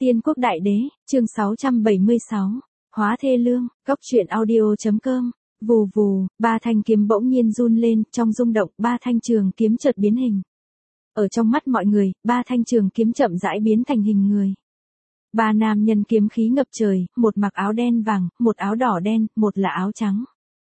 Tiên quốc đại đế, chương 676, hóa thê lương, góc truyện audio.com, vù vù, ba thanh kiếm bỗng nhiên run lên, trong rung động, ba thanh trường kiếm chợt biến hình. Ở trong mắt mọi người, ba thanh trường kiếm chậm rãi biến thành hình người. Ba nam nhân kiếm khí ngập trời, một mặc áo đen vàng, một áo đỏ đen, một là áo trắng.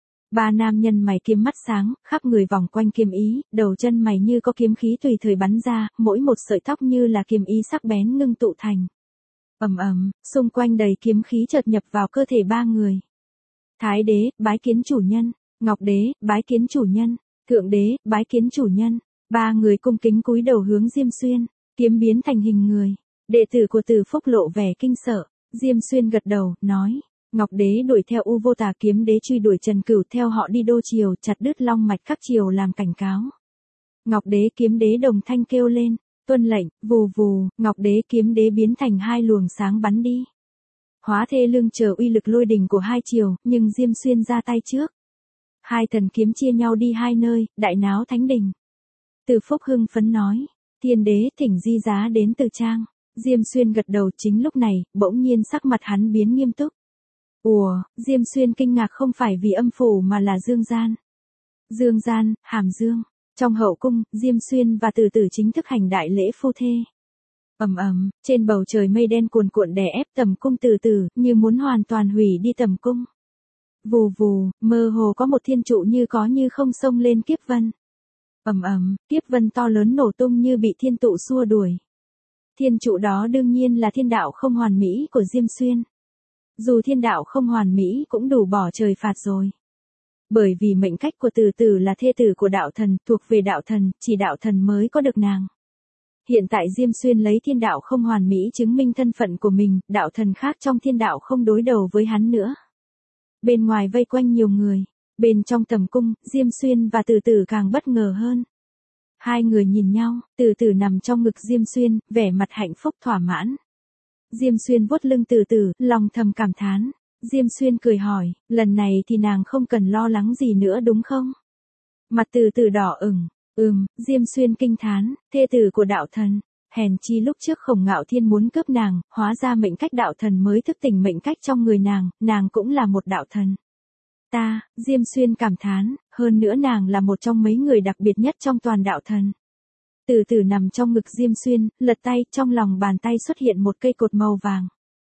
Ba nam nhân mày kiếm mắt sáng, khắp người vòng quanh kiếm ý, đầu chân mày như có kiếm khí tùy thời bắn ra, mỗi một sợi tóc như là kiếm ý sắc bén ngưng tụ thành. Ầm ầm, xung quanh đầy kiếm khí chợt nhập vào cơ thể ba người. Thái đế, bái kiến chủ nhân. Ngọc đế, bái kiến chủ nhân. Thượng đế, bái kiến chủ nhân. Ba người cung kính cúi đầu hướng Diêm Xuyên, kiếm biến thành hình người. Đệ tử của Từ Phúc lộ vẻ kinh sợ. Diêm Xuyên gật đầu, nói. Ngọc đế đuổi theo U Vô Tà, kiếm đế truy đuổi Trần Cửu theo họ đi Đô Triều, chặt đứt long mạch các triều làm cảnh cáo. Ngọc đế kiếm đế đồng thanh kêu lên, tuân lệnh, vù vù, Ngọc đế kiếm đế biến thành hai luồng sáng bắn đi. Hóa thê lương chờ uy lực lôi đình của hai triều, nhưng Diêm Xuyên ra tay trước. Hai thần kiếm chia nhau đi hai nơi, đại náo thánh đình. Từ Phúc hưng phấn nói, thiên đế thỉnh di giá đến Từ Trang. Diêm Xuyên gật đầu. Chính lúc này, bỗng nhiên sắc mặt hắn biến nghiêm túc. Ủa, Diêm Xuyên kinh ngạc, không phải vì âm phủ mà là Dương Gian. Dương Gian, Hàm Dương. Trong hậu cung, Diêm Xuyên và Từ Tử chính thức hành đại lễ phu thê. Ầm ầm, trên bầu trời mây đen cuồn cuộn đè ép tầm cung Từ Tử, như muốn hoàn toàn hủy đi tầm cung. Vù vù, mơ hồ có một thiên trụ như có như không xông lên kiếp vân. Ầm ầm, kiếp vân to lớn nổ tung như bị thiên tụ xua đuổi. Thiên trụ đó đương nhiên là thiên đạo không hoàn mỹ của Diêm Xuyên. Dù thiên đạo không hoàn mỹ cũng đủ bỏ trời phạt rồi. Bởi vì mệnh cách của Từ Tử là thê tử của đạo thần, thuộc về đạo thần, chỉ đạo thần mới có được nàng. Hiện tại Diêm Xuyên lấy thiên đạo không hoàn mỹ chứng minh thân phận của mình, đạo thần khác trong thiên đạo không đối đầu với hắn nữa. Bên ngoài vây quanh nhiều người, bên trong tầm cung, Diêm Xuyên và Từ Tử càng bất ngờ hơn. Hai người nhìn nhau, Từ Tử nằm trong ngực Diêm Xuyên, vẻ mặt hạnh phúc thỏa mãn. Diêm Xuyên vuốt lưng Từ Tử, lòng thầm cảm thán. Diêm Xuyên cười hỏi, lần này thì nàng không cần lo lắng gì nữa đúng không? Mặt Từ Tử đỏ ửng. Diêm Xuyên kinh thán, thê tử của đạo thần. Hèn chi lúc trước Khổng Ngạo Thiên muốn cướp nàng, hóa ra mệnh cách đạo thần mới thức tỉnh mệnh cách trong người nàng cũng là một đạo thần. Diêm Xuyên cảm thán, hơn nữa nàng là một trong mấy người đặc biệt nhất trong toàn đạo thần. Từ Tử nằm trong ngực Diêm Xuyên, lật tay, trong lòng bàn tay xuất hiện một cây cột màu vàng.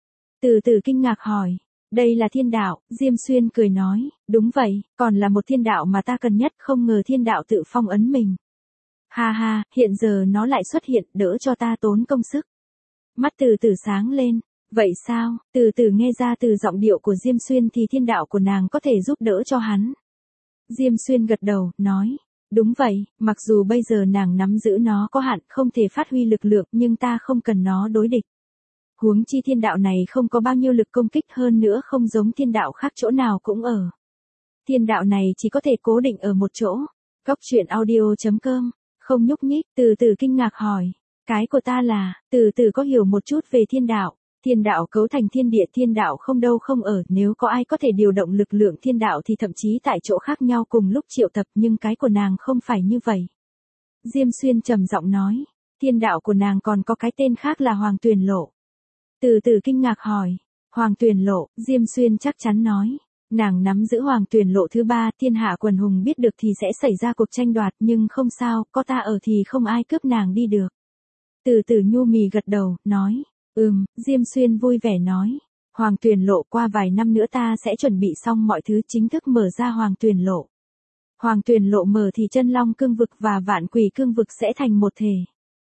Từ Tử kinh ngạc hỏi, đây là thiên đạo. Diêm Xuyên cười nói, đúng vậy, còn là một thiên đạo mà ta cần nhất, không ngờ thiên đạo tự phong ấn mình. Ha ha, hiện giờ nó lại xuất hiện, đỡ cho ta tốn công sức. Mắt Từ Tử sáng lên, vậy sao? Từ Tử nghe ra từ giọng điệu của Diêm Xuyên thì thiên đạo của nàng có thể giúp đỡ cho hắn. Diêm Xuyên gật đầu, nói, đúng vậy, mặc dù bây giờ nàng nắm giữ nó có hạn, không thể phát huy lực lượng, nhưng ta không cần nó đối địch. Huống chi thiên đạo này không có bao nhiêu lực công kích, hơn nữa không giống thiên đạo khác chỗ nào cũng ở. Thiên đạo này chỉ có thể cố định ở một chỗ. Góc truyện audio.com, không nhúc nhích. Từ Tử kinh ngạc hỏi, cái của ta là, Từ Tử có hiểu một chút về thiên đạo. Thiên đạo cấu thành thiên địa, thiên đạo không đâu không ở, nếu có ai có thể điều động lực lượng thiên đạo thì thậm chí tại chỗ khác nhau cùng lúc triệu tập, nhưng cái của nàng không phải như vậy. Diêm Xuyên trầm giọng nói, thiên đạo của nàng còn có cái tên khác là Hoàng Tuyền Lộ. Từ Tử kinh ngạc hỏi, Hoàng Tuyền Lộ. Diêm Xuyên chắc chắn nói, nàng nắm giữ Hoàng Tuyền Lộ thứ ba, thiên hạ quần hùng biết được thì sẽ xảy ra cuộc tranh đoạt, nhưng không sao, có ta ở thì không ai cướp nàng đi được. Từ Tử nhu mì gật đầu, nói, Diêm Xuyên vui vẻ nói, Hoàng Tuyền Lộ qua vài năm nữa ta sẽ chuẩn bị xong mọi thứ, chính thức mở ra Hoàng Tuyền Lộ. Hoàng Tuyền Lộ mở thì Chân Long cương vực và Vạn Quỷ cương vực sẽ thành một thể.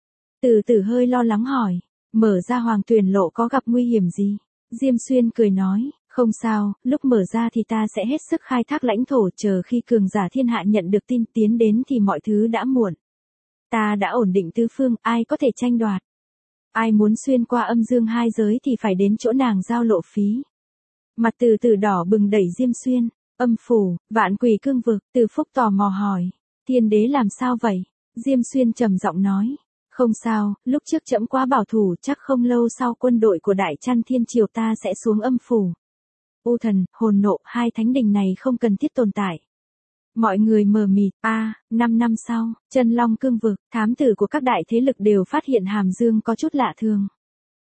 Từ Tử hơi lo lắng hỏi, mở ra Hoàng Tuyền Lộ có gặp nguy hiểm gì? Diêm Xuyên cười nói, không sao, lúc mở ra thì ta sẽ hết sức khai thác lãnh thổ, chờ khi cường giả thiên hạ nhận được tin tiến đến thì mọi thứ đã muộn. Ta đã ổn định tứ phương, ai có thể tranh đoạt. Ai muốn xuyên qua âm dương hai giới thì phải đến chỗ nàng giao lộ phí. Mặt Từ Tử đỏ bừng đẩy Diêm Xuyên, âm phủ, Vạn Quỷ cương vực. Từ Phúc tò mò hỏi, thiên đế làm sao vậy? Diêm Xuyên trầm giọng nói, không sao, lúc trước trẫm quá bảo thủ, chắc không lâu sau quân đội của Đại Trăn Thiên Triều ta sẽ xuống âm phủ. U Thần, Hồn Nộ, hai thánh đình này không cần thiết tồn tại. Mọi người mờ mịt. 5 năm sau, Chân Long cương vực, thám tử của các đại thế lực đều phát hiện Hàm Dương có chút lạ thường.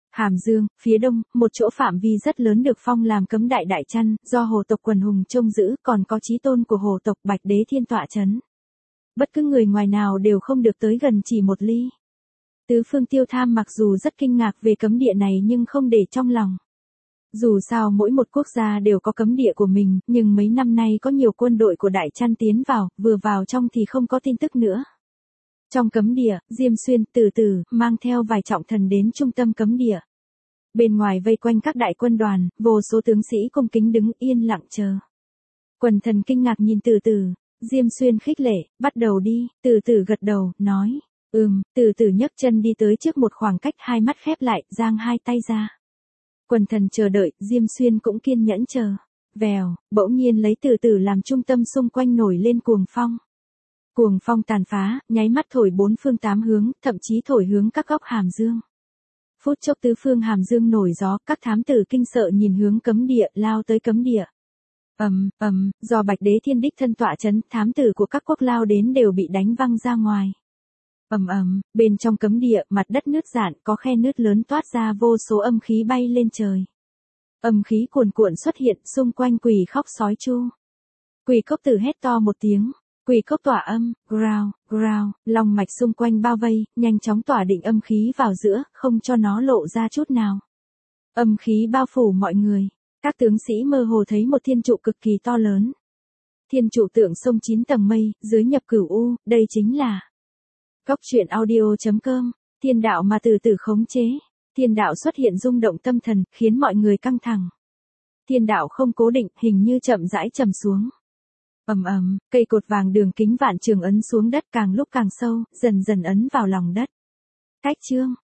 Hàm Dương, phía đông, một chỗ phạm vi rất lớn được phong làm cấm đại đại chăn, do hồ tộc Quần Hùng trông giữ, còn có chí tôn của hồ tộc Bạch Đế Thiên tọa chấn. Bất cứ người ngoài nào đều không được tới gần chỉ một ly. Tứ Phương Tiêu Tham mặc dù rất kinh ngạc về cấm địa này nhưng không để trong lòng. Dù sao mỗi một quốc gia đều có cấm địa của mình, nhưng mấy năm nay có nhiều quân đội của Đại Chăn tiến vào, vừa vào trong thì không có tin tức nữa. Trong cấm địa, Diêm Xuyên từ từ mang theo vài trọng thần đến trung tâm cấm địa. Bên ngoài vây quanh các đại quân đoàn, vô số tướng sĩ cung kính đứng yên lặng chờ. Quần thần kinh ngạc nhìn từ từ, Diêm Xuyên khích lệ, bắt đầu đi, từ từ gật đầu, nói, từ từ nhấc chân đi tới trước một khoảng cách, hai mắt khép lại, giang hai tay ra. Quần thần chờ đợi, Diêm Xuyên cũng kiên nhẫn chờ. Vèo, bỗng nhiên lấy từ từ làm trung tâm, xung quanh nổi lên cuồng phong. Cuồng phong tàn phá, nháy mắt thổi bốn phương tám hướng, thậm chí thổi hướng các góc Hàm Dương. Phút chốc tứ phương Hàm Dương nổi gió, các thám tử kinh sợ nhìn hướng cấm địa, lao tới cấm địa. Do Bạch Đế Thiên đích thân tọa chấn, thám tử của các quốc lao đến đều bị đánh văng ra ngoài. Bên trong cấm địa, mặt đất nứt rạn, có khe nứt lớn toát ra vô số âm khí bay lên trời. Âm khí cuồn cuộn xuất hiện, xung quanh Quỷ Khóc sói chu. Quỷ Cốc Tử hét to một tiếng, Quỷ Cốc tỏa âm, growl, long mạch xung quanh bao vây, nhanh chóng tỏa định âm khí vào giữa, không cho nó lộ ra chút nào. Âm khí bao phủ mọi người, các tướng sĩ mơ hồ thấy một thiên trụ cực kỳ to lớn. Thiên trụ tượng sông 9 tầng mây, dưới nhập cửu u, đây chính là Góc truyện audio.com, thiên đạo mà từ từ khống chế. Thiên đạo xuất hiện rung động tâm thần, khiến mọi người căng thẳng. Thiên đạo không cố định, hình như chậm rãi trầm xuống. Cây cột vàng đường kính vạn trường ấn xuống đất, càng lúc càng sâu, dần dần ấn vào lòng đất. Cách chương